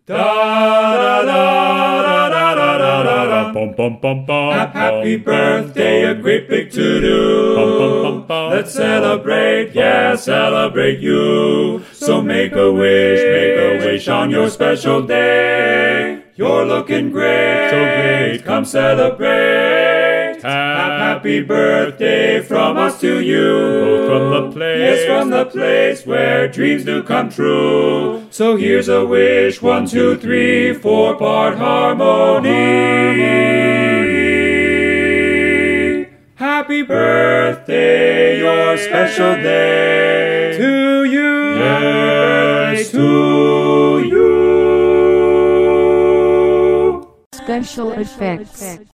Da da da da da da da da da. Bum bum bum bum. Happy birthday, a great big to-do. Bum bum bum bum. Let's celebrate, yeah, celebrate you. So make a wish on your special day. You're looking great, So great. come celebrate. Happy birthday from us to you. From the place. Yes, from the place where dreams do come true. So here's a wish, 1, 2, 3, 4-part harmony. Happy birthday, your special day. To you. Yes, to you. Special effects.